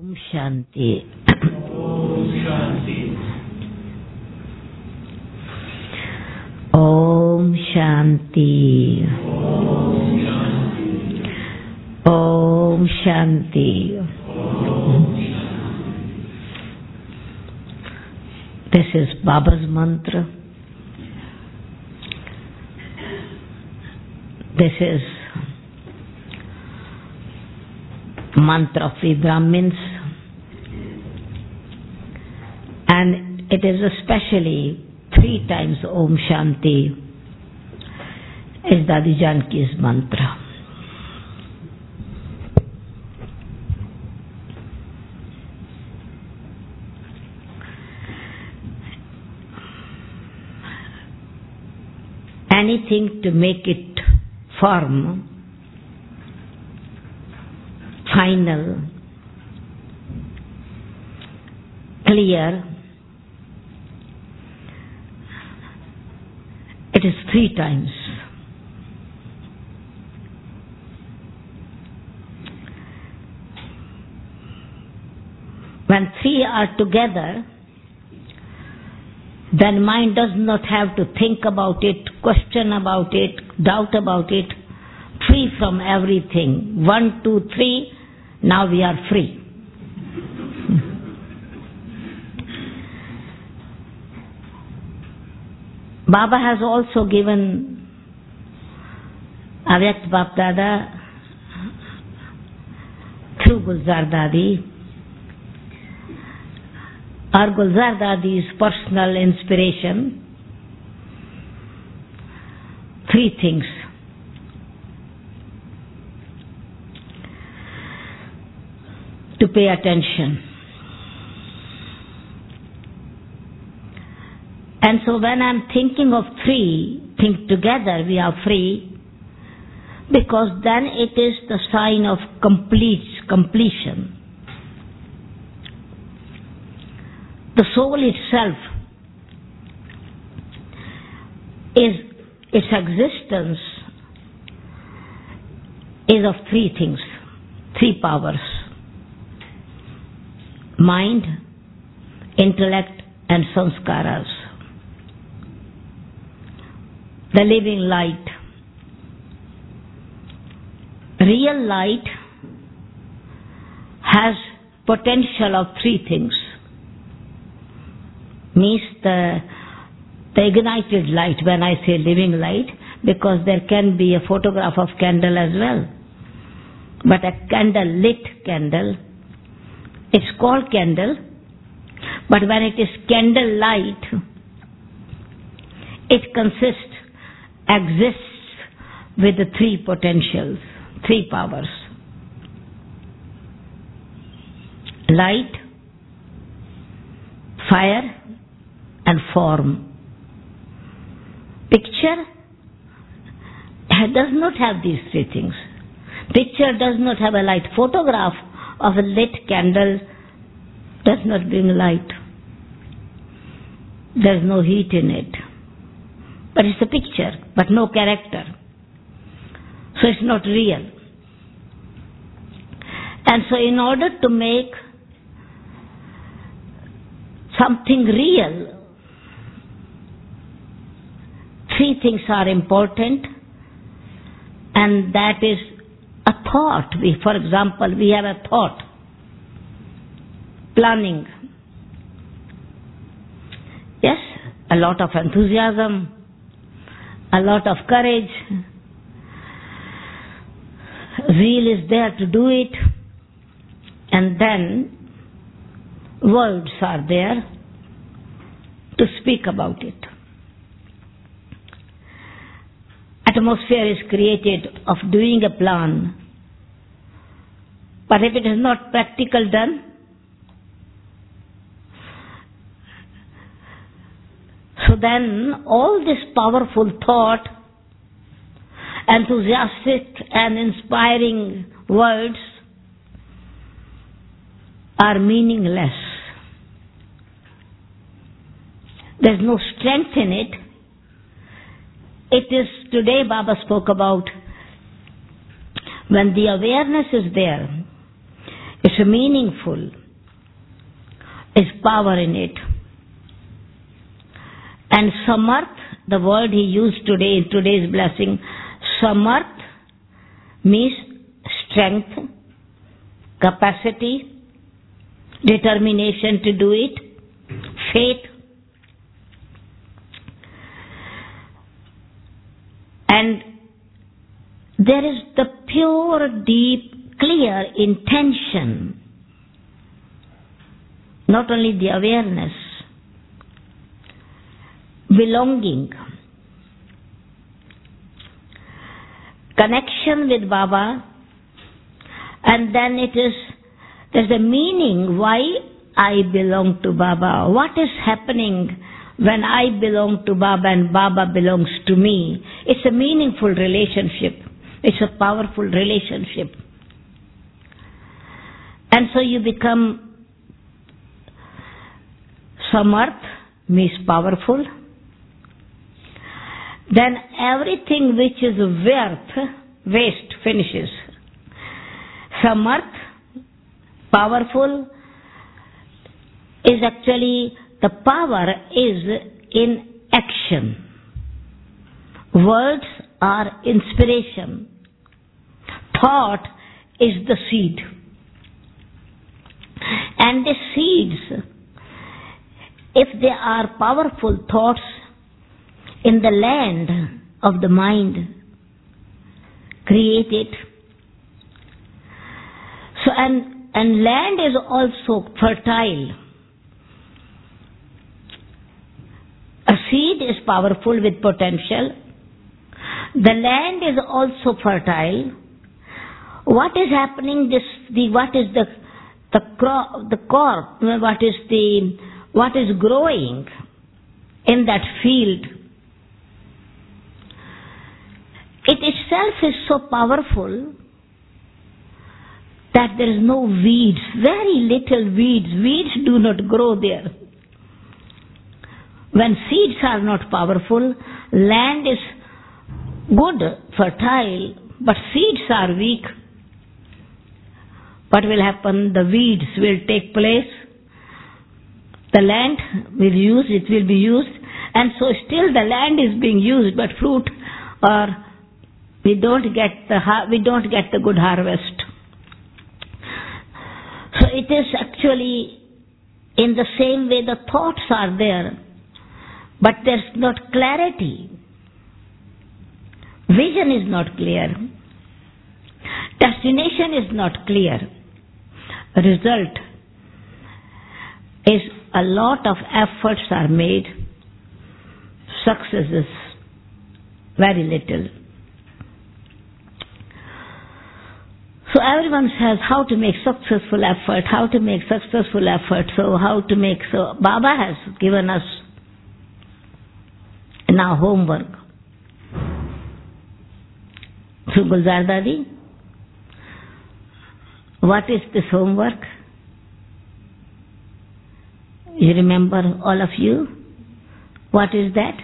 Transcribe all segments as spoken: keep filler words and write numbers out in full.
Om Shanti. Om Shanti. Om Shanti. Om Om Shanti. Shanti. Om Shanti. This is Baba's mantra. This is mantra of the Brahmins, and it is especially three times Om Shanti is Dadi Janki's mantra. Anything to make it firm, final, clear, it is three times. When three are together, then mind does not have to think about it, question about it, doubt about it, free from everything. One, two, three, now we are free. Baba has also given Avyakt Bap Dada through Gulzar Dadi, or Gulzar Dadi's personal inspiration, three things. To pay attention. And so when I'm thinking of three, think together we are free, because then it is the sign of complete completion. The soul itself is, its existence is of three things, three powers: mind, intellect, and sanskaras. The living light. Real light has potential of three things. Means the, the ignited light, when I say living light, because there can be a photograph of candle as well. But a candle, lit candle, it's called candle, but when it is candle light, it consists, exists with the three potentials, three powers. Light, fire, and form. Picture does not have these three things. Picture does not have a light. Photograph of a lit candle does not bring light. There is no heat in it. But it's a picture, but no character. So it's not real. And so in order to make something real, three things are important, and that is a thought. We, for example, we have a thought, planning. Yes, a lot of enthusiasm, a lot of courage, zeal is there to do it, and then words are there to speak about it. Atmosphere is created of doing a plan, but if it is not practical done, so then all this powerful thought, enthusiastic and inspiring words are meaningless. There's no strength in it. It is, today Baba spoke about, when the awareness is there, It's meaningful. It's power in it. And samarth, the word he used today in today's blessing, samarth means strength, capacity, determination to do it, faith. And there is the pure, deep, clear intention, not only the awareness, belonging, connection with Baba, and then it is, there's a meaning why I belong to Baba. What is happening when I belong to Baba and Baba belongs to me? It's a meaningful relationship. It's a powerful relationship. And so you become samarth, means powerful. Then everything which is worth, waste, finishes. Samarth, powerful, is actually, the power is in action. Words are inspiration. Thought is the seed. And the seeds, if they are powerful thoughts in the land of the mind, create it. So, and, and land is also fertile. A seed is powerful with potential. The land is also fertile. What is happening? This the what is the the crop, the crop? What is the what is growing in that field? It itself is so powerful that there is no weeds, very little weeds. Weeds do not grow there. When seeds are not powerful, land is good, fertile, but seeds are weak. What will happen? The weeds will take place. The land will use, it will be used, and so still the land is being used, but fruit or we don't get the we don't get the good harvest. So it is actually in the same way the thoughts are there, but there's not clarity. Vision is not clear. Destination is not clear. Result is a lot of efforts are made. Success is very little. So everyone says how to make successful effort, how to make successful effort, so how to make, so Baba has given us now homework. So Gulzar Dadi, what is this homework? You remember, all of you? What is that?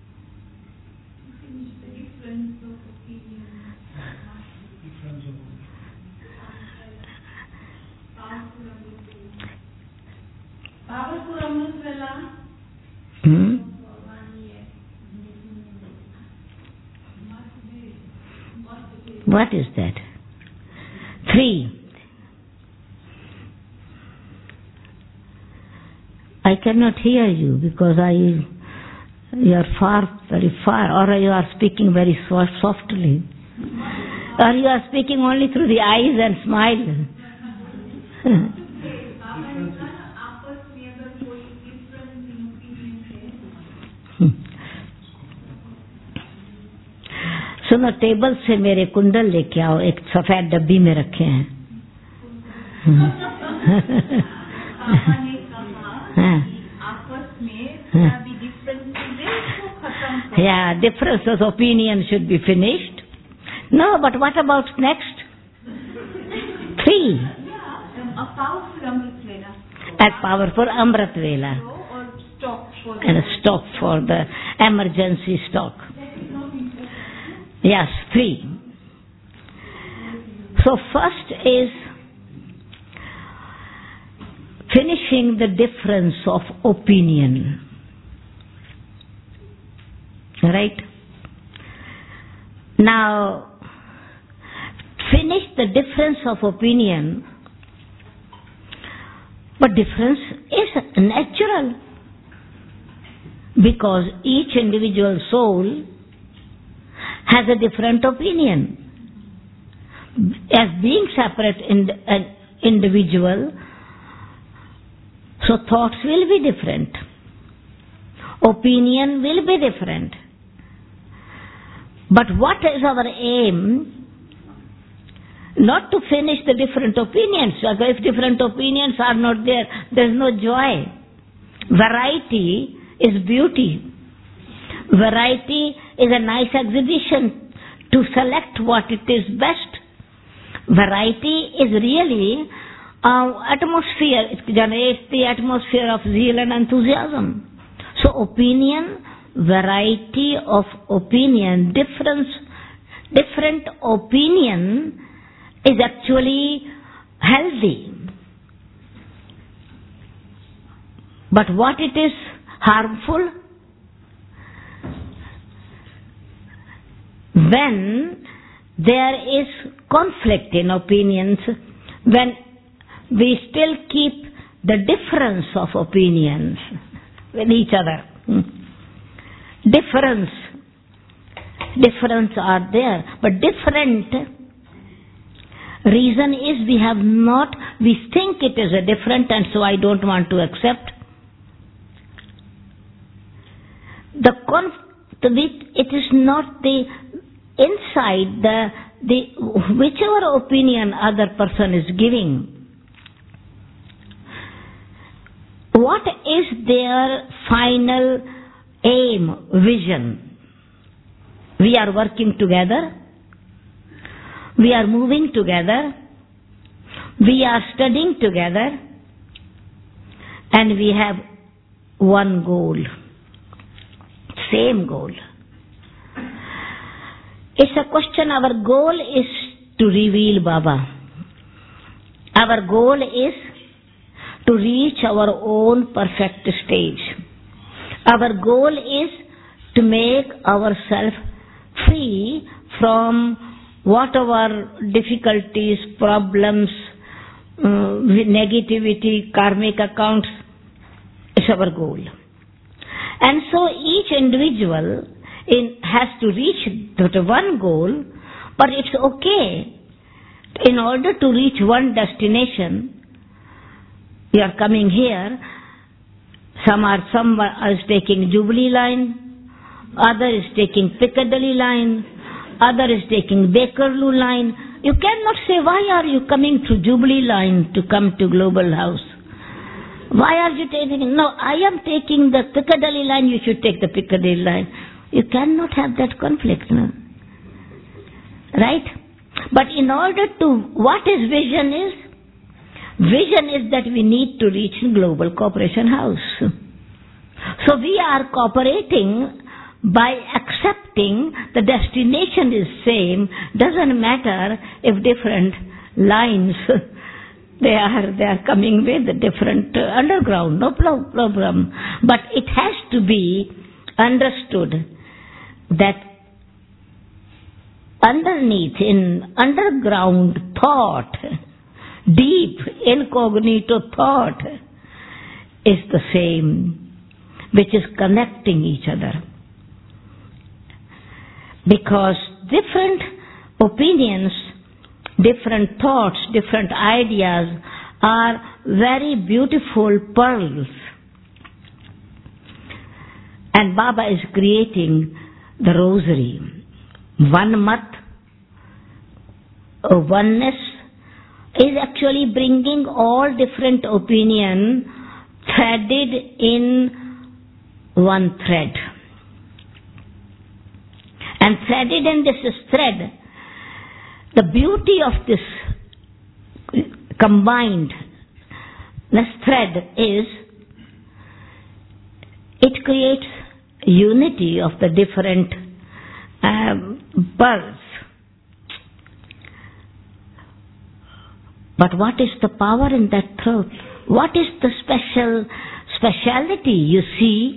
Hmm? What is that? Three. I cannot hear you because I, you are far, very far, or you are speaking very soft, softly, or you are speaking only through the eyes and smile. सुनो, table से मेरे कुंडल लेके आओ, एक सफेद डब्बी में रखे हैं. Yeah, difference of opinion should be finished. No, but what about next? Three. A powerful Amrit Vela. A powerful Amrit Vela. Or stock for And a stock for the emergency stock. Yes, three. So first is finishing the difference of opinion. Right? Now, finish the difference of opinion, but difference is natural because each individual soul has a different opinion. As being separate in an individual, so thoughts will be different. Opinion will be different. But what is our aim? Not to finish the different opinions. If different opinions are not there, there is no joy. Variety is beauty. Variety is a nice exhibition to select what it is best. Variety is really uh, atmosphere. It generates the atmosphere of zeal and enthusiasm. So opinion, variety of opinion, difference, different opinion is actually healthy. But what it is harmful? When there is conflict in opinions, when we still keep the difference of opinions with each other. Difference. Difference are there, but different reason is we have not, we think it is a different and so I don't want to accept. The conf- the, it is not the inside, the, the whichever opinion other person is giving. What is their final aim, vision? We are working together. We are moving together. We are studying together. And we have one goal. Same goal. It's a question, our goal is to reveal Baba. Our goal is to reach our own perfect stage. Our goal is to make ourselves free from whatever difficulties, problems, uh, negativity, karmic accounts. It's our goal. And so each individual in, has to reach that one goal, but it's okay. In order to reach one destination, we are coming here, some are, some is taking Jubilee line, other is taking Piccadilly line, other is taking Bakerloo line. You cannot say, why are you coming through Jubilee line to come to Global House? Why are you taking, no, I am taking the Piccadilly line, you should take the Piccadilly line. You cannot have that conflict, no? Right? But in order to, what is vision is? Vision is that we need to reach Global Cooperation House. So we are cooperating by accepting the destination is same. Doesn't matter if different lines they are they are coming with different uh, underground, no problem. But it has to be understood that underneath, in underground thought, deep incognito thought is the same, which is connecting each other. Because different opinions, different thoughts, different ideas are very beautiful pearls. And Baba is creating the rosary. One mat, oneness, is actually bringing all different opinion threaded in one thread. And threaded in this thread, the beauty of this combined this thread is it creates unity of the different um, pearls. But what is the power in that truth? What is the special speciality? You see,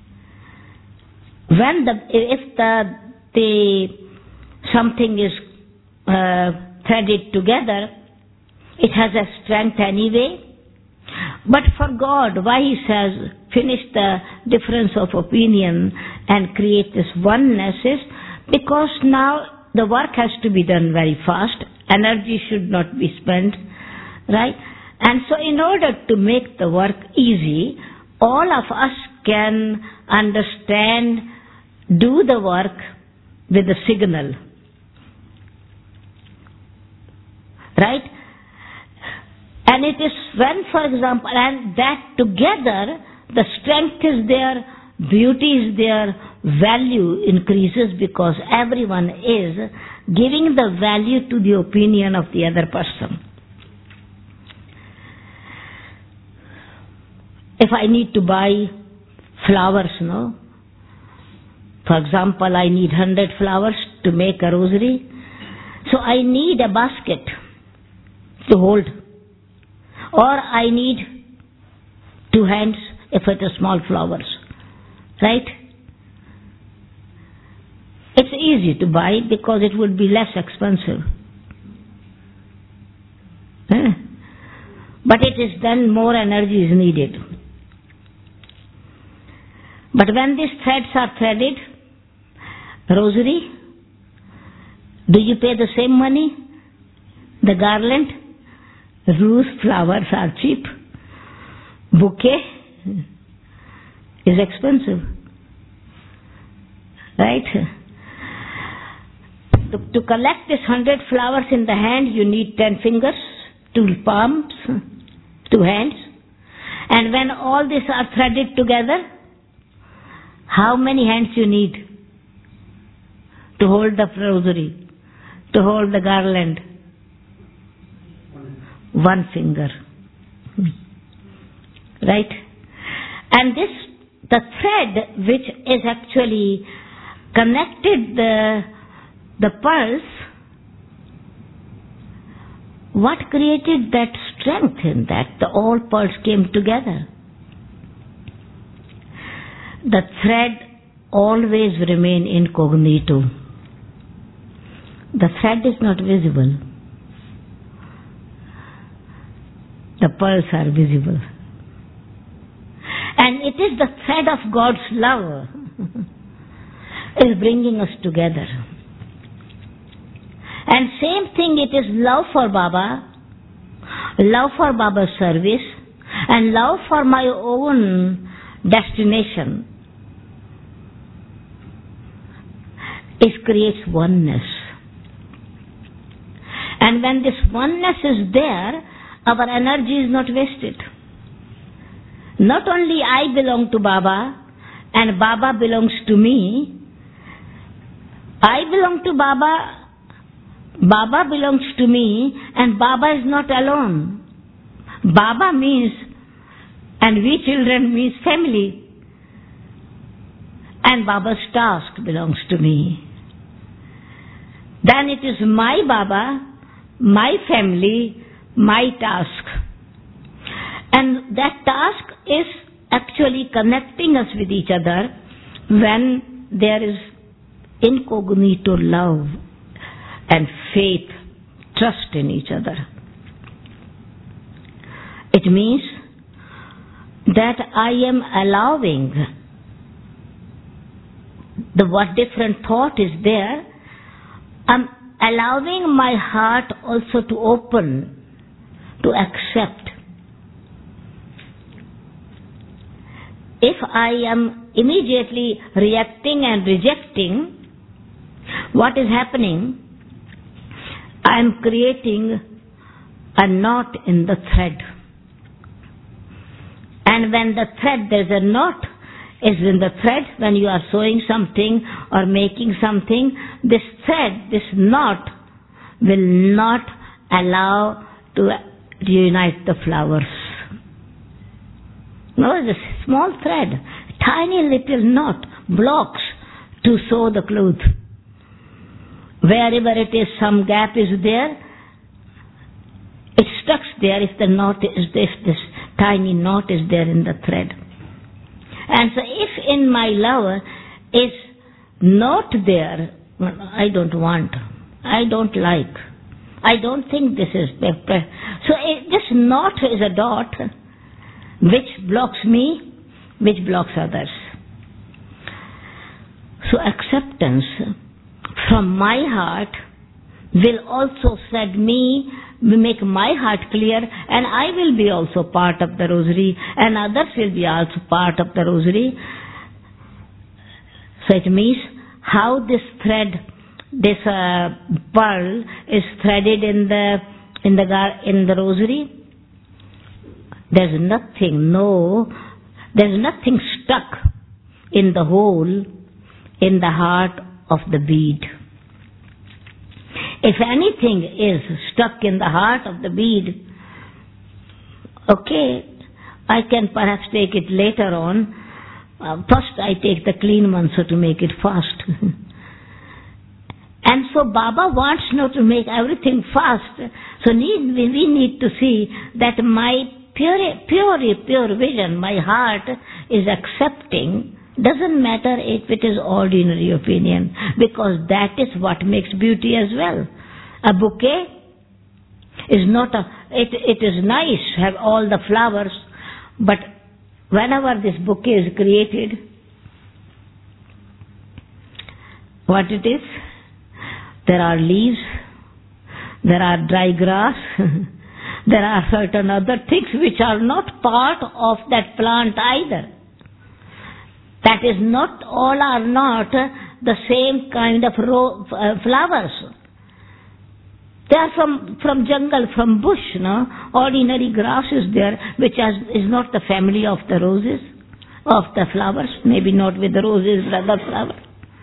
when the if the the something is uh, threaded together, it has a strength anyway. But for God, why He says finish the difference of opinion and create this oneness is because now the work has to be done very fast. Energy should not be spent, right? And so in order to make the work easy, all of us can understand, do the work with a signal. Right? And it is when, for example, and that together, the strength is there, beauty is there, value increases because everyone is giving the value to the opinion of the other person. If I need to buy flowers, no? For example, I need one hundred flowers to make a rosary. So I need a basket to hold. Or I need two hands if it is small flowers. Right? It's easy to buy because it would be less expensive. Eh? But it is then more energy is needed. But when these threads are threaded, rosary, do you pay the same money? The garland? Rose flowers are cheap. Bouquet is expensive. Right? To, to collect this hundred flowers in the hand, you need ten fingers, two palms, two hands. And when all these are threaded together, how many hands you need to hold the rosary, to hold the garland? One finger. Right? And this, the thread which is actually connected the, the pearls, what created that strength in that? The all pearls came together. The thread always remain incognito. The thread is not visible. The pearls are visible. And it is the thread of God's love is bringing us together. And same thing, it is love for Baba, love for Baba's service, and love for my own destination. It creates oneness. And when this oneness is there, our energy is not wasted. Not only I belong to Baba and Baba belongs to me, I belong to Baba, Baba belongs to me, and Baba is not alone. Baba means, and we children means family. And Baba's task belongs to me. Then it is my Baba, my family, my task. And that task is actually connecting us with each other when there is incognito love and faith, trust in each other. It means that I am allowing the what different thought is there. I'm allowing my heart also to open, to accept. If I am immediately reacting and rejecting, what is happening? I am creating a knot in the thread. And when the thread, there's a knot, is in the thread, when you are sewing something or making something, this thread, this knot, will not allow to reunite the flowers. No, it's a small thread, tiny little knot, blocks to sew the cloth. Wherever it is, some gap is there, it stuck there if the knot is, if this tiny knot is there in the thread. And so if in my love is not there, I don't want, I don't like, I don't think this is better. So it, this knot is a dot which blocks me, which blocks others. So acceptance from my heart will also set me, make my heart clear, and I will be also part of the rosary, and others will be also part of the rosary. So it means how this thread, this uh, pearl is threaded in the in the gar- in the rosary. There's nothing, no, there's nothing stuck in the hole in the heart of the bead. If anything is stuck in the heart of the bead, okay, I can perhaps take it later on. Uh, first I take the clean one so to make it fast. And so Baba wants now to make everything fast. So need, we need to see that my pure, pure, pure vision, my heart is accepting. Doesn't matter if it is ordinary opinion, because that is what makes beauty as well. A bouquet is not a, it, it is nice to have all the flowers, but whenever this bouquet is created, what it is? There are leaves, there are dry grass, there are certain other things which are not part of that plant either. That is not, all are not the same kind of ro- uh, flowers. They are from, from jungle, from bush, no? Ordinary grass is there, which has, is not the family of the roses, of the flowers, maybe not with the roses, but other flowers.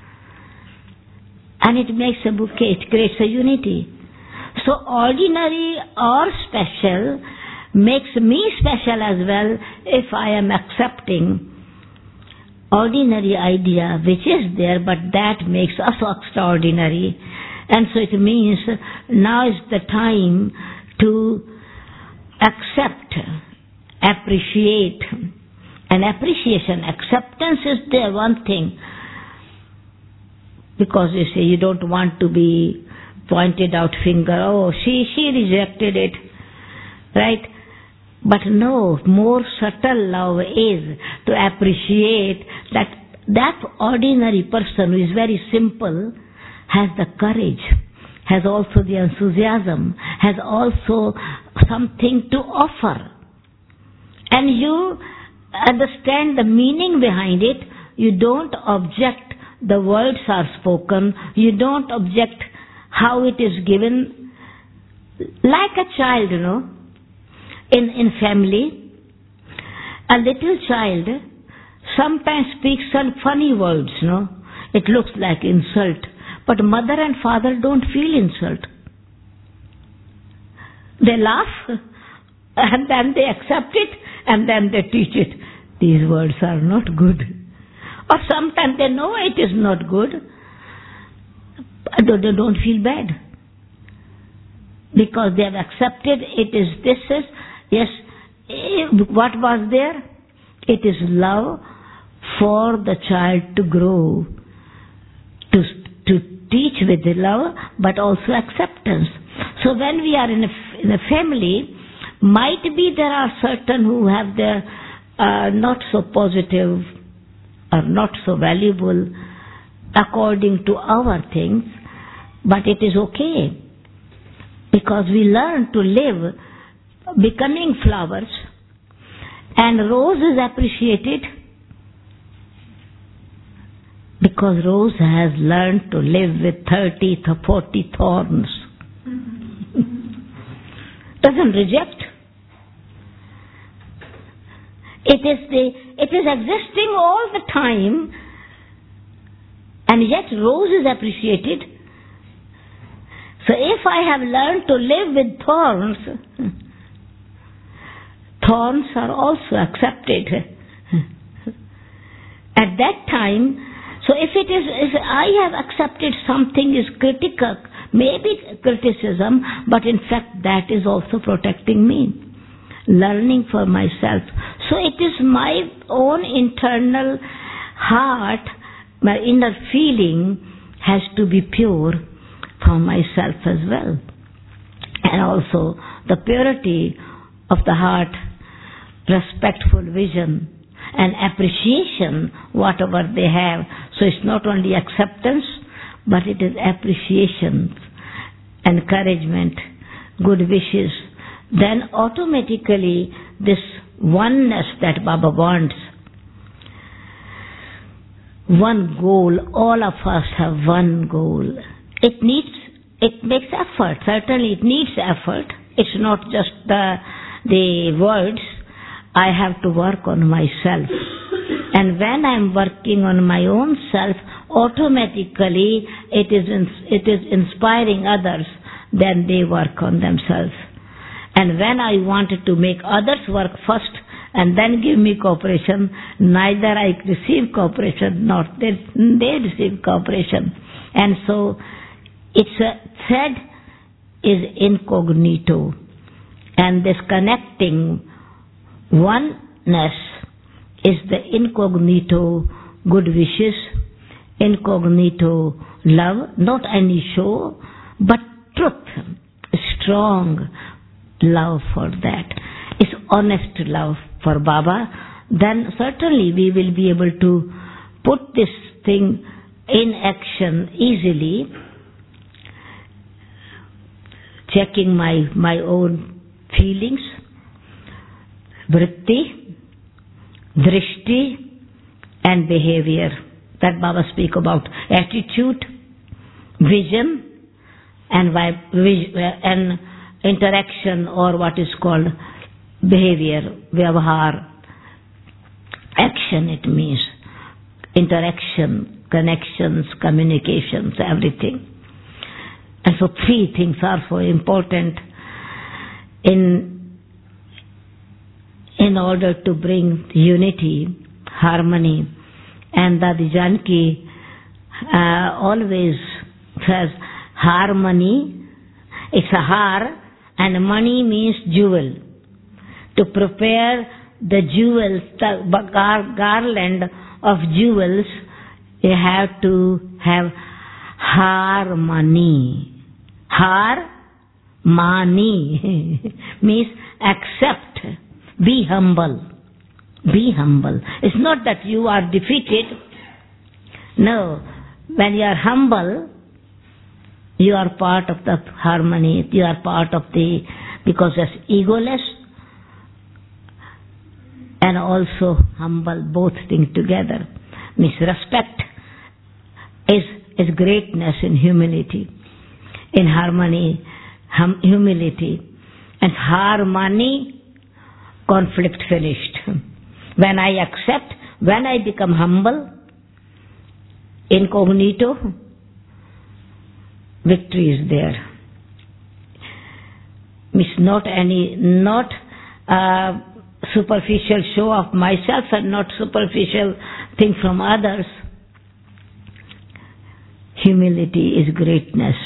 And it makes a bouquet, it creates a unity. So ordinary or special makes me special as well if I am accepting ordinary idea which is there, but that makes us extraordinary. And so it means now is the time to accept, appreciate. And appreciation, acceptance is there, one thing. Because you say you don't want to be pointed out finger, oh, she, she rejected it, right? But no, more subtle love is to appreciate that that ordinary person who is very simple has the courage, has also the enthusiasm, has also something to offer. And you understand the meaning behind it. You don't object the words are spoken. You don't object how it is given. Like a child, you know, in, in family, a little child sometimes speaks some funny words, you know. It looks like insult. But mother and father don't feel insult. They laugh and then they accept it and then they teach it. These words are not good. Or sometimes they know it is not good. But they don't feel bad. Because they have accepted it is this is, yes, what was there? It is love for the child to grow, to, to teach with the love, but also acceptance. So when we are in a, in a family, might be there are certain who have their uh, not so positive or not so valuable according to our things, but it is okay. Because we learn to live becoming flowers, and rose is appreciated because rose has learned to live with thirty to forty thorns. Doesn't reject. It is the it is existing all the time, and yet rose is appreciated. So if I have learned to live with thorns, thorns are also accepted. At that time, so if it is, if I have accepted something is critical, maybe criticism, but in fact that is also protecting me. learning for myself. So it is my own internal heart, my inner feeling has to be pure for myself as well. And also the purity of the heart, respectful vision and appreciation whatever they have. So it's not only acceptance, but it is appreciation, encouragement, good wishes. Then automatically this oneness that Baba wants, one goal, all of us have one goal. It needs, it makes effort, certainly it needs effort. It's not just the, the words. I have to work on myself. And when I'm working on my own self, automatically it is, it is inspiring others, then they work on themselves. And when I wanted to make others work first and then give me cooperation, neither I receive cooperation nor they, they receive cooperation. And so it's a thread is incognito. And this connecting oneness is the incognito good wishes, incognito love, not any show, but truth, strong love for that. It's honest love for Baba. Then certainly we will be able to put this thing in action easily, checking my, my own feelings, vritti, drishti, and behavior. That Baba speak about attitude, vision, and, and interaction, or what is called behavior, vyavahar. Action it means. Interaction, connections, communications, everything. And so three things are so important in, in order to bring unity, harmony. And Dadi Janki uh, always says harmony, it's a har, and money means jewel. To prepare the jewels, the gar garland of jewels, you have to have harmony. Har, mani means accept, be humble. Be humble. It's not that you are defeated. No. When you are humble, you are part of the harmony. You are part of the, because it's egoless and also humble, both things together. Means respect is, is greatness in humility. In harmony, hum, humility. And harmony, conflict finished. When I accept, when I become humble, incognito, victory is there. Means not any, not uh, superficial show of myself and not superficial thing from others. Humility is greatness.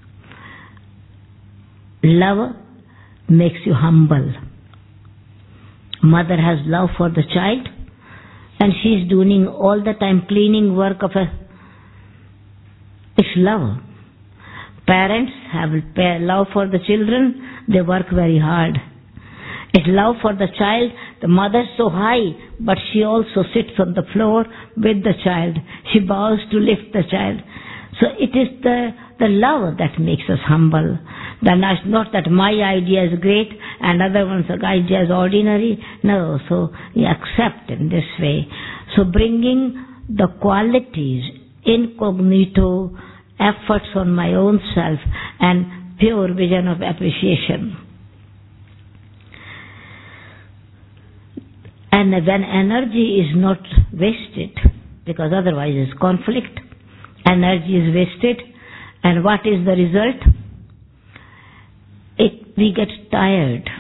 Love makes you humble. Mother has love for the child, and she is doing all the time cleaning work of a, it's love. Parents have love for the children, they work very hard. It's love for the child. The mother is so high, but she also sits on the floor with the child. She bows to lift the child. So it is the, the love that makes us humble. Then it's not that my idea is great and other one's idea is ordinary. No, so we accept in this way. So bringing the qualities, incognito, efforts on my own self and pure vision of appreciation. And when energy is not wasted, because otherwise it's conflict, energy is wasted, and what is the result? It, we get tired.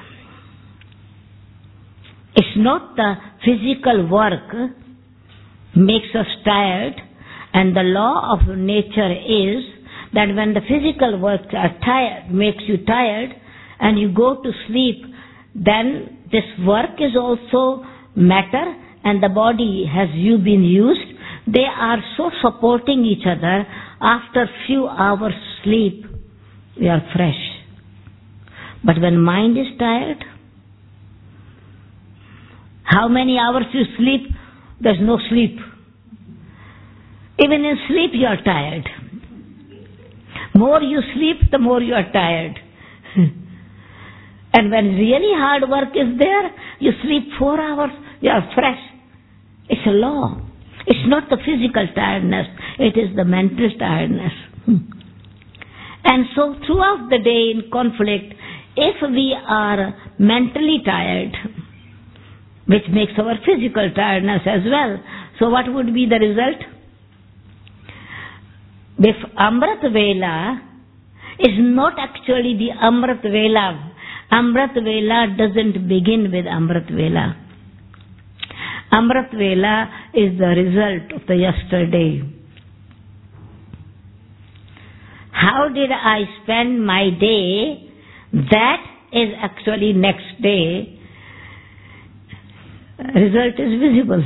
It's not the physical work makes us tired, and the law of nature is that when the physical work are tired, makes you tired, and you go to sleep, then this work is also matter, and the body has you been used. They are so supporting each other. After few hours sleep, we are fresh. But when mind is tired, how many hours you sleep? There's no sleep. Even in sleep you are tired. More you sleep, the more you are tired. And when really hard work is there, you sleep four hours, you are fresh. It's a law. It's not the physical tiredness, it is the mental tiredness. And so throughout the day in conflict, if we are mentally tired, which makes our physical tiredness as well, so what would be the result? If Amrit Vela is not actually the Amrit Vela, Amrit Vela doesn't begin with Amrit Vela. Amrit Vela is the result of the yesterday. How did I spend my day? That is actually next day. Result is visible.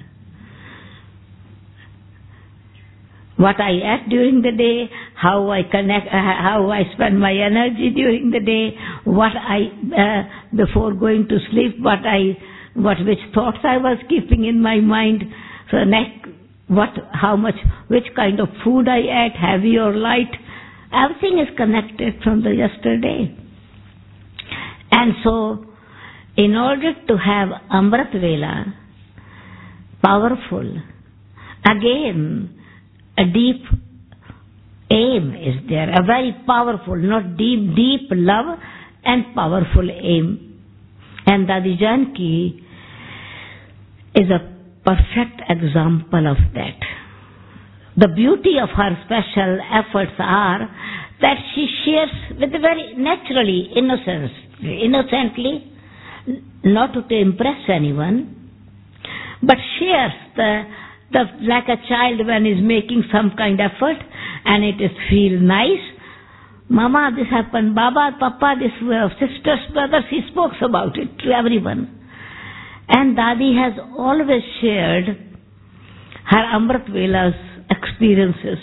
What I ate during the day, how I connect, uh, how I spend my energy during the day, what I uh, before going to sleep, what I, what which thoughts I was keeping in my mind. So next, what, how much, which kind of food I ate, heavy or light, everything is connected from the yesterday. And so, in order to have Amrit Vela, powerful, again, a deep aim is there, a very powerful, not deep, deep love and powerful aim. And Dadi Janki is a perfect example of that. The beauty of her special efforts are that she shares with very naturally, innocence, innocently, not to impress anyone, but shares the The, like a child when is making some kind of effort and it is feel nice. Mama, this happened. Baba, Papa, this uh, sisters, brothers, he spoke about it to everyone. And Dadi has always shared her Amrit Vela's experiences.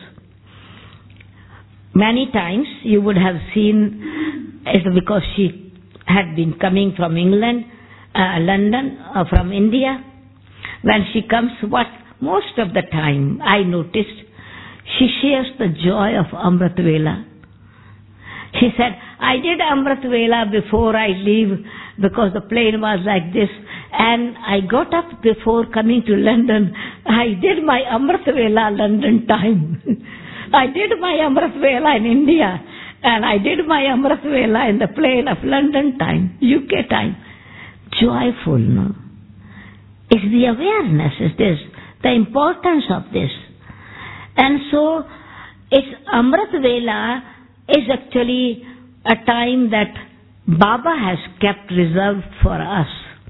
Many times you would have seen it because she had been coming from England, uh, London, uh, from India. When she comes, what most of the time I noticed, she shares the joy of Amrit Vela. She said, I did Amrit Vela before I leave because the plane was like this, and I got up before coming to London. I did my Amrit Vela London time. I did my Amrit Vela in India, and I did my Amrit Vela in the plane of London time, U K time. Joyful, no? It's the awareness, is this, the importance of this. And so, it's Amrit Vela is actually a time that Baba has kept reserved for us.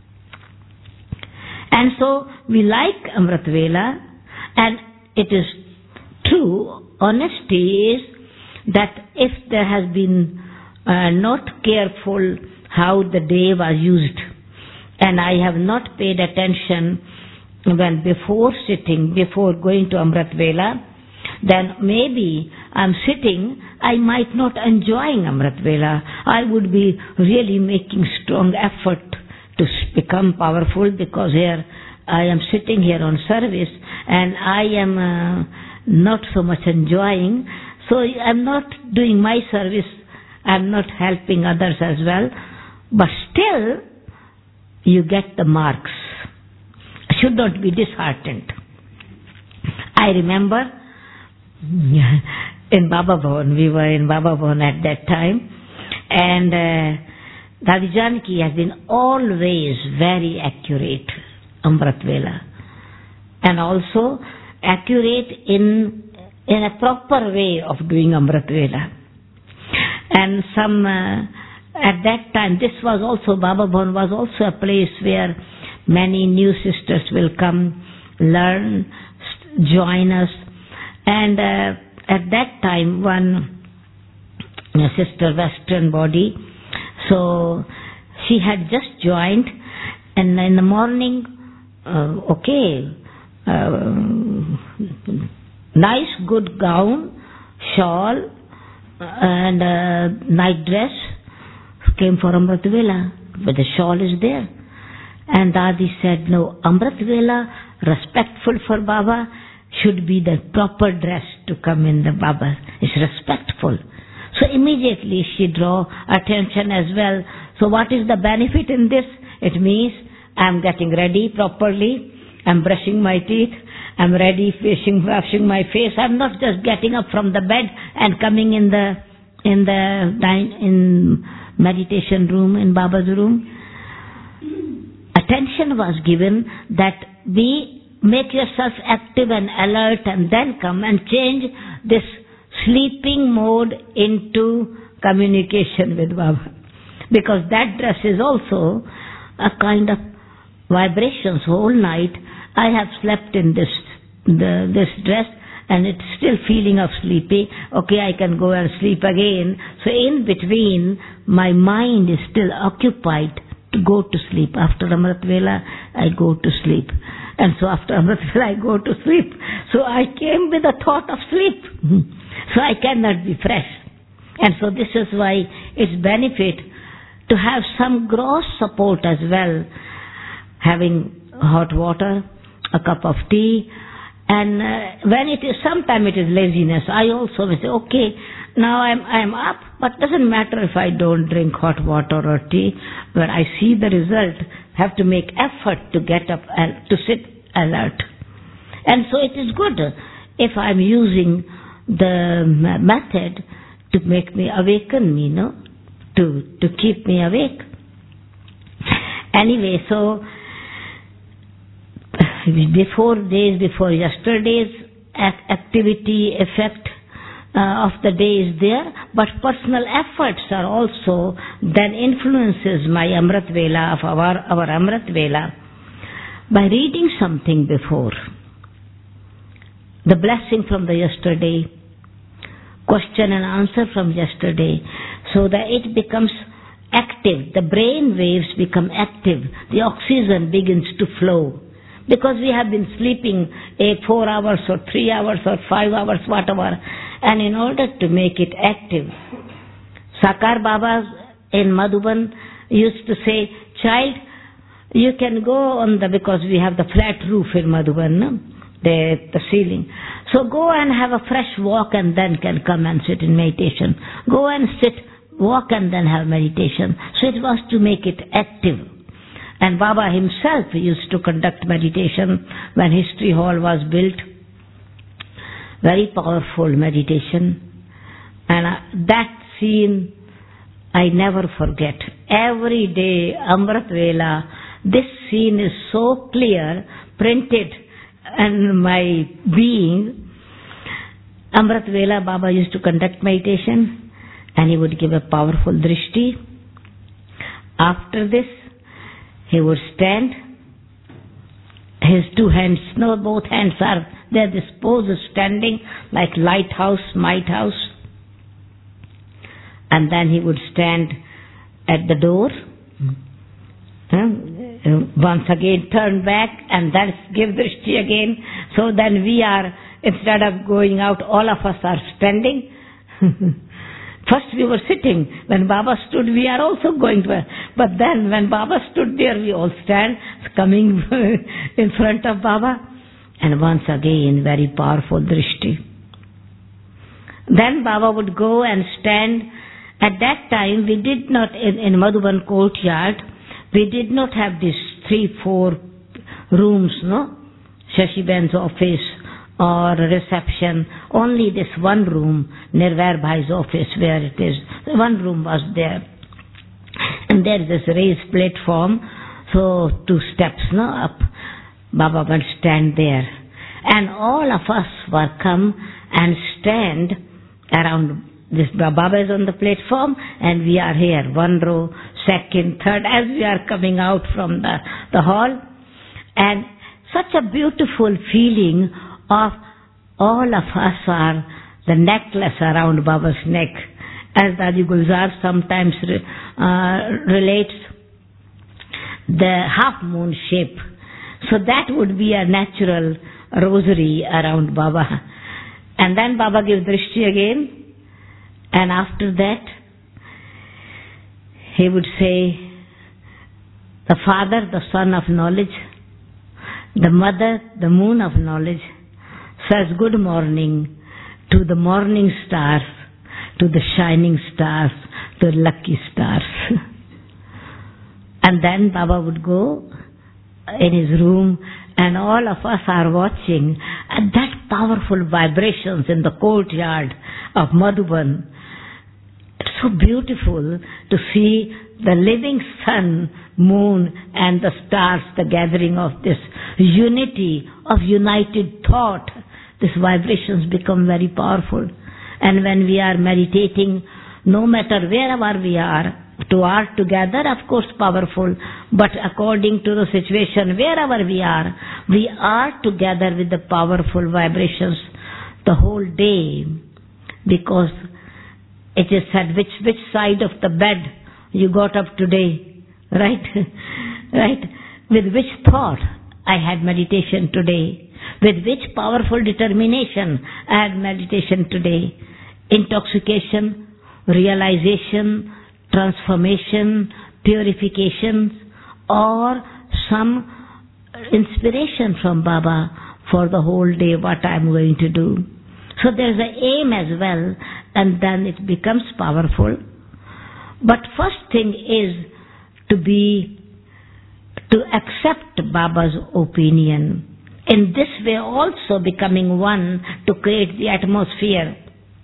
And so, we like Amrit Vela, and it is true, honesty is that if there has been uh, not careful how the day was used, and I have not paid attention when before sitting, before going to Amrit Vela, then maybe I'm sitting, I might not enjoying Amrit Vela. I would be really making strong effort to become powerful, because here I am sitting here on service and I am uh, not so much enjoying. So I'm not doing my service, I'm not helping others as well. But still, you get the marks. Should not be disheartened. I remember in Baba Bhavan, we were in Baba Bhavan at that time, and uh, Dadi Janki has been always very accurate, Amrit Vela, and also accurate in in a proper way of doing Amrit Vela. And some uh, at that time, this was also, Baba Bhavan was also a place where many new sisters will come, learn, join us. And uh, at that time, one uh, sister, Western body, so she had just joined, and in the morning, uh, okay, uh, nice good gown, shawl, and uh, night dress came for Amrit Vela, but the shawl is there. And Dadi said, no, Amrit Vela, respectful for Baba, should be the proper dress to come in the Baba. It's respectful. So immediately she draw attention as well. So what is the benefit in this? It means I'm getting ready properly, I'm brushing my teeth, I'm ready, washing, washing my face. I'm not just getting up from the bed and coming in the in the in meditation room, in Baba's room. Attention was given that be make yourself active and alert, and then come and change this sleeping mode into communication with Baba. Because that dress is also a kind of vibrations. Whole night I have slept in this the, this dress, and it's still feeling of sleepy. Okay, I can go and sleep again. So in between, my mind is still occupied to go to sleep. After Amrit Vela, I go to sleep. And so after Amrit Vela, I go to sleep. So I came with the thought of sleep. So I cannot be fresh. And so this is why it's benefit to have some gross support as well. Having hot water, a cup of tea, and uh, when it is, sometimes it is laziness. I also will say, okay, now I'm I'm up, but doesn't matter if I don't drink hot water or tea. When I see the result, have to make effort to get up and to sit alert. And so it is good if I'm using the method to make me awaken me, no, to to keep me awake. Anyway, so before days before yesterday's activity effect uh, of the day is there, but personal efforts are also then influences my Amrit Vela of our our Amrit Vela by reading something before, the blessing from the yesterday, question and answer from yesterday, so that it becomes active. The brain waves become active. The oxygen begins to flow. Because we have been sleeping eight, four hours or three hours or five hours, whatever. And in order to make it active, Sakar Baba in Madhuban used to say, child, you can go on the, because we have the flat roof in Madhuban, no? the, the ceiling. So go and have a fresh walk and then can come and sit in meditation. Go and sit, walk and then have meditation. So it was to make it active. And Baba himself used to conduct meditation when History Hall was built. Very powerful meditation. And uh, that scene I never forget. Every day, Amrit Vela, this scene is so clear, printed in my being. Amrit Vela, Baba used to conduct meditation, and he would give a powerful drishti. After this, he would stand, his two hands, no, both hands are there, this pose is standing like lighthouse, might house. And then he would stand at the door, uh, once again turn back and then give drishti again. So then we are, instead of going out, all of us are standing. First we were sitting. When Baba stood, we are also going to. But then when Baba stood there, we all stand, coming in front of Baba. And once again, very powerful drishti. Then Baba would go and stand. At that time, we did not, in, in Madhuban courtyard, we did not have these three, four rooms, no? Shashi Ben's office or reception. Only this one room, Nirvair Bhai's office, where it is. One room was there. And there is this raised platform, so two steps, no, up. Baba would stand there. And all of us were come and stand around. This Baba is on the platform and we are here, one row, second, third, as we are coming out from the, the hall. And such a beautiful feeling of all of us are the necklace around Baba's neck. As Dadi Gulzar sometimes uh, relates, the half moon shape. So that would be a natural rosary around Baba. And then Baba gives drishti again, and after that he would say, the Father, the Sun of knowledge, the Mother, the Moon of knowledge, says good morning to the morning stars, to the shining stars, to the lucky stars. And then Baba would go in his room, and all of us are watching, and that powerful vibrations in the courtyard of Madhuban. It's so beautiful to see the living sun, moon, and the stars, the gathering of this unity of united thought. These vibrations become very powerful. And when we are meditating, no matter wherever we are, two are together, of course, powerful, but according to the situation, wherever we are, we are together with the powerful vibrations the whole day, because it is said, which, which side of the bed you got up today, right? Right? With which thought I had meditation today? With which powerful determination I had meditation today? Intoxication, realization, transformation, purification, or some inspiration from Baba for the whole day, what I am going to do. So there is an aim as well, and then it becomes powerful. But first thing is to be, to accept Baba's opinion. In this way also becoming one to create the atmosphere.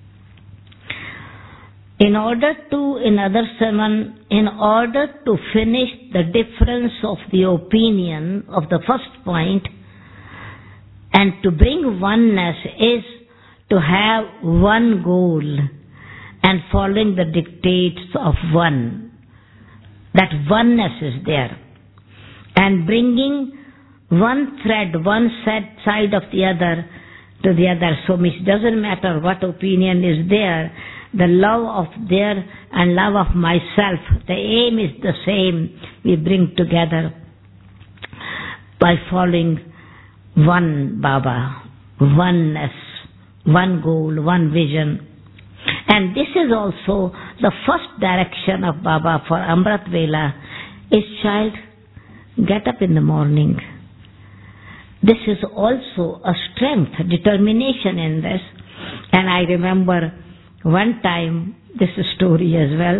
In order to, in other sermon, in order to finish the difference of the opinion of the first point and to bring oneness is to have one goal and following the dictates of one. That oneness is there. And bringing one thread, one side of the other to the other. So it doesn't matter what opinion is there. The love of there and love of myself, the aim is the same. We bring together by following one Baba, oneness, one goal, one vision. And this is also the first direction of Baba for Amrit Vela is, child, get up in the morning. This is also a strength, determination in this. And I remember one time, this story as well.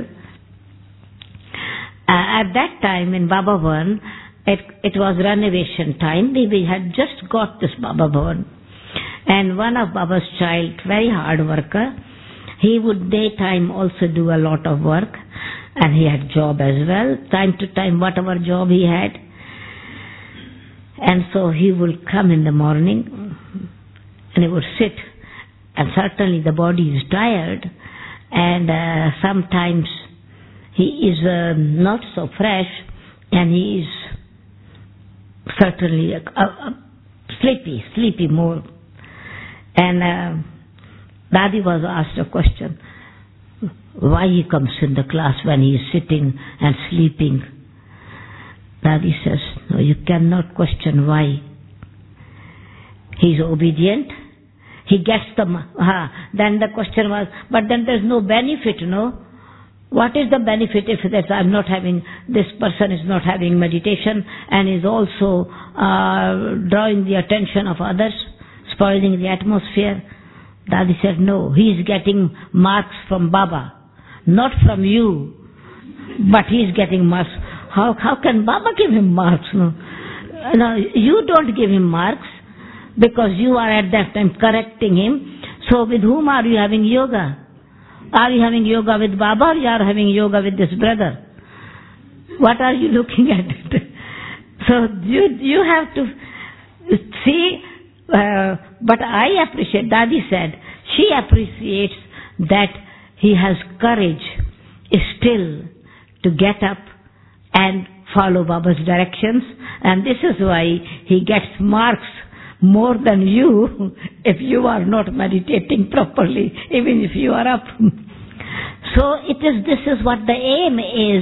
Uh, at that time in Baba Bhavan, it, it was renovation time. We, we had just got this Baba Bhavan. And one of Baba's child, very hard worker, he would daytime also do a lot of work. And he had job as well, time to time, whatever job he had. And so he would come in the morning and he would sit. And certainly the body is tired, and uh, sometimes he is uh, not so fresh, and he is certainly uh, uh, sleepy, sleepy more. And uh, Dadi was asked a question, why he comes in the class when he is sitting and sleeping. Dadi says, no, you cannot question why. He is obedient. He gets the, uh, then the question was, but then there's no benefit, no? What is the benefit if that I'm not having, this person is not having meditation and is also uh, drawing the attention of others, spoiling the atmosphere? Dadi said, no, he is getting marks from Baba, not from you, but he is getting marks. How, how can Baba give him marks? No, no, you don't give him marks, because you are at that time correcting him. So with whom are you having yoga? Are you having yoga with Baba, or you are having yoga with this brother? What are you looking at it? So you, you have to see, uh, but I appreciate, Dadi said, she appreciates that he has courage still to get up and follow Baba's directions, and this is why he gets marks more than you if you are not meditating properly, even if you are up. So it is, this is what the aim is,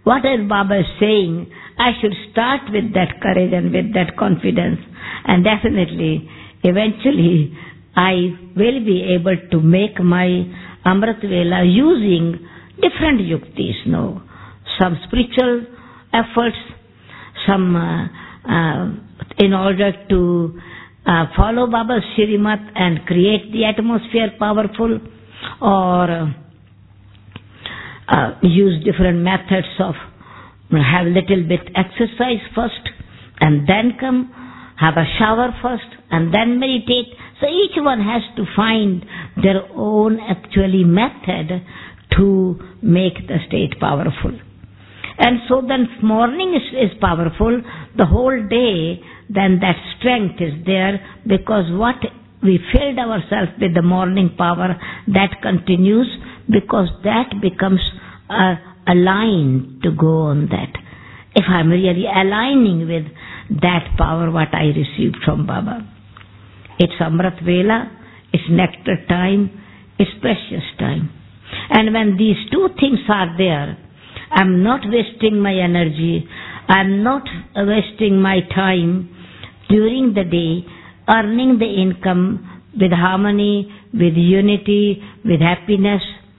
whatever Baba is saying, I should start with that courage and with that confidence. And definitely, eventually, I will be able to make my Amrit Vela using different yuktis, no? Some spiritual efforts, some uh, uh, in order to uh, follow Baba's Shrimat and create the atmosphere powerful, or uh, uh, use different methods of have little bit exercise first and then come, have a shower first and then meditate. So each one has to find their own actually method to make the state powerful. And so then morning is, is powerful, the whole day, then that strength is there, because what we filled ourselves with the morning power, that continues, because that becomes a, a line to go on that. If I'm really aligning with that power what I received from Baba. It's Amrit Vela, it's nectar time, it's precious time. And when these two things are there, I'm not wasting my energy, I'm not wasting my time during the day, earning the income with harmony, with unity, with happiness.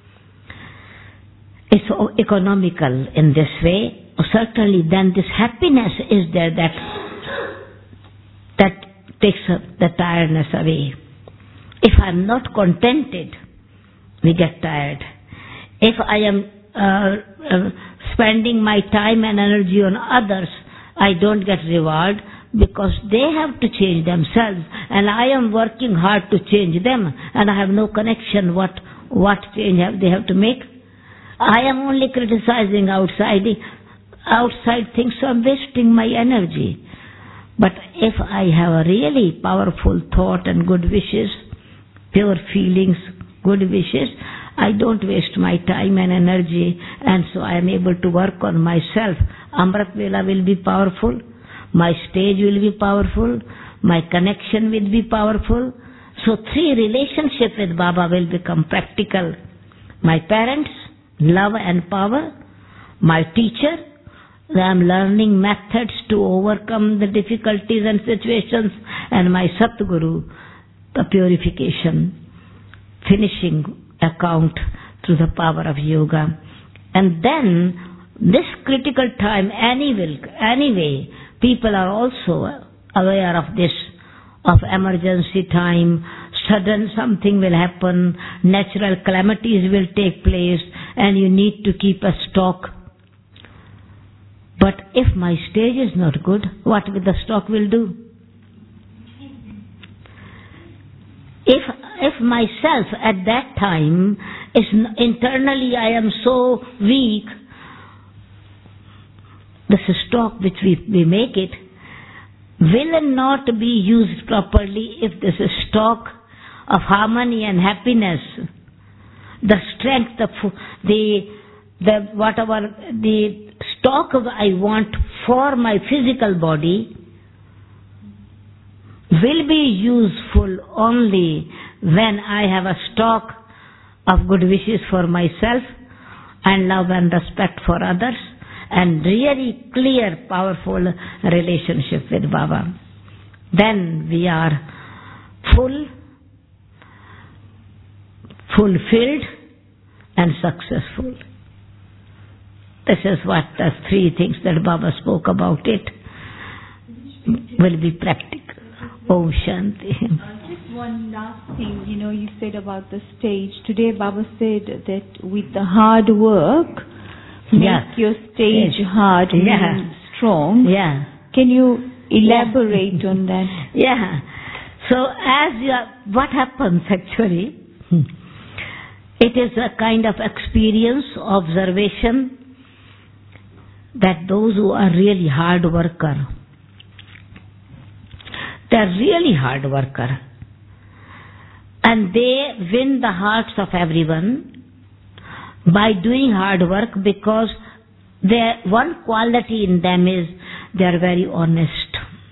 It's economical in this way. Certainly then this happiness is there that that takes the tiredness away. If I'm not contented, we get tired. If I am uh, uh, spending my time and energy on others, I don't get reward, because they have to change themselves and I am working hard to change them, and I have no connection what what change have they have to make. I am only criticizing outside outside things, so I'm wasting my energy. But if I have a really powerful thought and good wishes, pure feelings, good wishes, I don't waste my time and energy, and so I am able to work on myself. Amrit Vela will be powerful, my stage will be powerful, my connection will be powerful. So three relationships with Baba will become practical. My parents, love and power. My teacher, I am learning methods to overcome the difficulties and situations. And my Satguru, the purification, finishing account through the power of yoga. And then this critical time, anyway, anyway, people are also aware of this, of emergency time, sudden something will happen, natural calamities will take place, and you need to keep a stock. But if my stage is not good, what will the stock will do? If if myself at that time is internally I am so weak, this stock which we, we make it will not be used properly if this stock of harmony and happiness, the strength, the the the whatever the stock I want for my physical body will be useful only when I have a stock of good wishes for myself and love and respect for others and really clear, powerful relationship with Baba. Then we are full, fulfilled and successful. This is what the three things that Baba spoke about it will be practical. Om Shanti. Uh, just one last thing, you know, you said about the stage. Today Baba said that with the hard work, make Yeah. your stage Yes. hard, Yeah. meaning strong. Yeah. Can you elaborate Yeah. on that? Yeah. So as you are, what happens actually, it is a kind of experience, observation, that those who are really hard worker, they are really hard worker, and they win the hearts of everyone by doing hard work, because their one quality in them is they are very honest.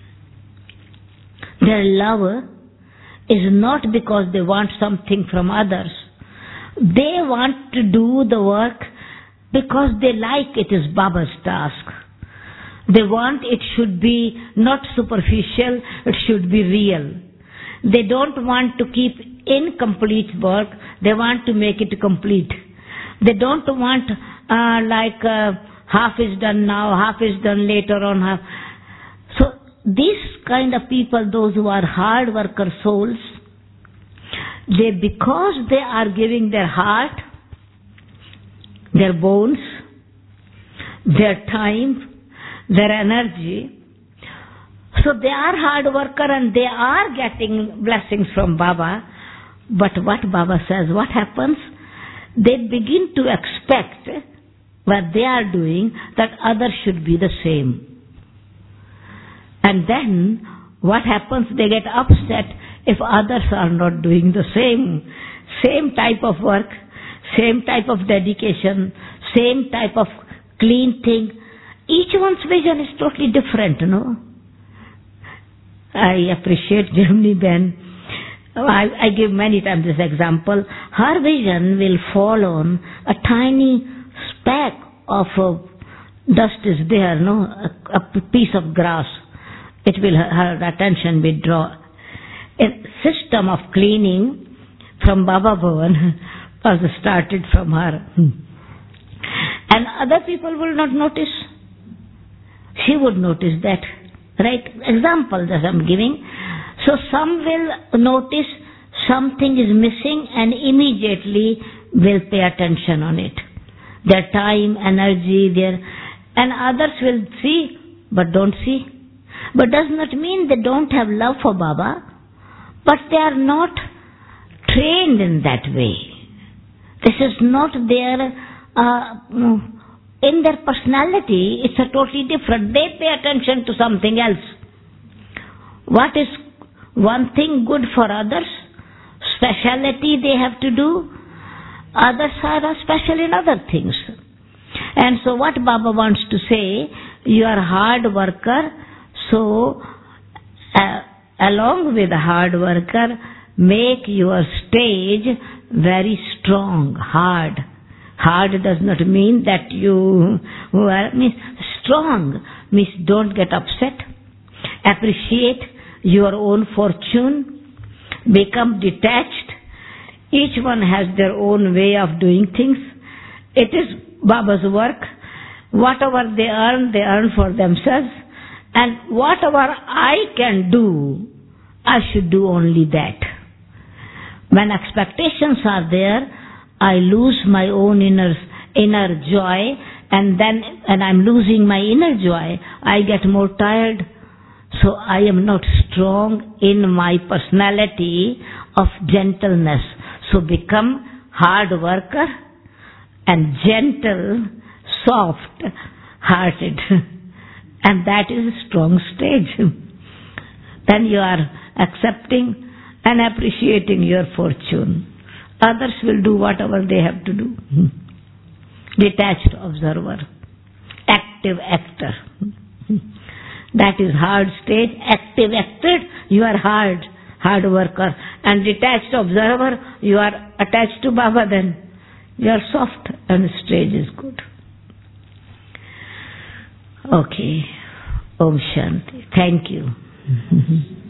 Their love is not because they want something from others. They want to do the work because they like it is Baba's task. They want it should be not superficial, it should be real. They don't want to keep incomplete work, they want to make it complete. They don't want uh, like uh, half is done now, half is done later on. Half. So these kind of people, those who are hard worker souls, they, because they are giving their heart, their bones, their time, their energy, so they are hard worker and they are getting blessings from Baba. But what Baba says, what happens? They begin to expect what they are doing, that others should be the same. And then what happens? They get upset if others are not doing the same. Same type of work, same type of dedication, same type of clean thing. Each one's vision is totally different, you know. I appreciate Germany Ben. I, I give many times this example. Her vision will fall on a tiny speck of uh, dust is there, no, a, a piece of grass. It will, her attention will draw. A system of cleaning from Baba Bhavan was started from her. And other people will not notice. She would notice that. Right? Example that I'm giving. So some will notice something is missing and immediately will pay attention on it. Their time, energy, their, and others will see but don't see. But does not mean they don't have love for Baba, but they are not trained in that way. This is not their, uh, in their personality, it's a totally different. They pay attention to something else. What is one thing good for others, speciality they have to do, others are special in other things. And so what Baba wants to say, you are a hard worker, so uh, along with a hard worker, make your stage very strong, hard. Hard does not mean that you who are means strong, means don't get upset, appreciate your own fortune, become detached. Each one has their own way of doing things. It is Baba's work. Whatever they earn, they earn for themselves. And whatever I can do, I should do only that. When expectations are there, I lose my own inner, inner joy, and then when I'm losing my inner joy, I get more tired. So I am not strong in my personality of gentleness. So become hard worker and gentle, soft hearted. And that is a strong stage. Then you are accepting and appreciating your fortune. Others will do whatever they have to do. Detached observer, active actor. That is hard stage. Active actor, you are hard, hard worker. And detached observer, you are attached to Baba then. You are soft and the stage is good. Okay. Om Shanti. Thank you.